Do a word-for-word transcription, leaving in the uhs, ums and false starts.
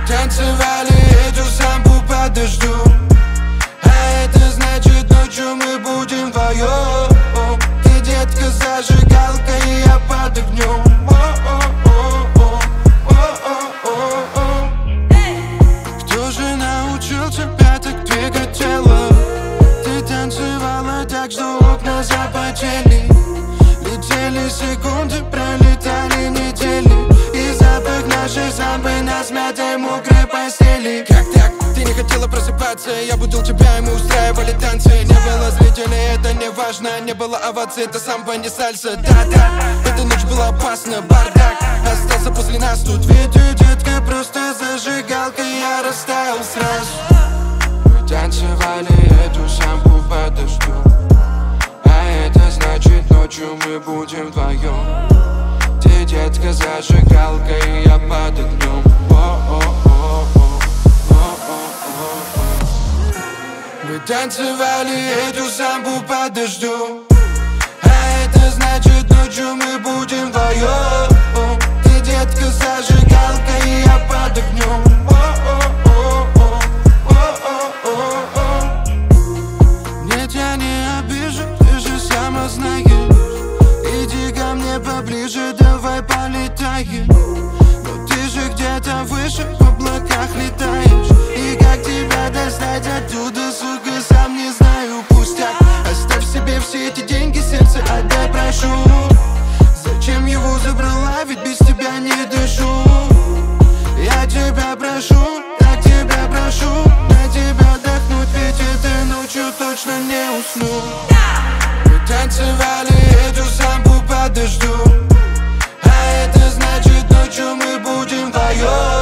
Танцевали эту самбу под дождем, а это значит, ночью мы будем вдвоем. Ты, детка, зажигалка, и я под огнем. Кто же научил тебя так двигать тело? Ты танцевала так, что окна запотели. Летели секунды, пролетали недели, и запах нашей самбы на смятой мокрой постели. Как так? Ты не хотела просыпаться, я будил тебя, и мы устраивали танцы. Не было зрителей, это не важно, не было оваций, это самбо, не сальса. Да-да, эта ночь была опасна, бардак остался после нас тут. Ведь ты, детка, просто зажигалка, я растаял сразу. Мы танцевали эту самбу под дождем, а это значит, ночью мы будем вдвоем. Ты, детка, зажигалка, и я под огнем. Мы танцевали эту самбу под дождем, а это значит, ночью мы будем вдвоем. Ты, детка, зажигалка, и я под огнем. Нет, я не обижу, ты же сама знаешь. Иди ко мне поближе, давай полетаем. Но ты же где-то выше, в облаках летаешь. И как тебя достать оттуда, сука, сам не знаю, пустяк. Оставь себе все эти деньги, сердце отдай, прошу. Зачем его забрала, ведь без тебя не дышу. Я тебя прошу, так тебя прошу, на тебя отдохнуть, ведь этой ночью точно не усну. Мы танцевали эту самбу под дождем, а это значит, ночью мы будем вдвоем.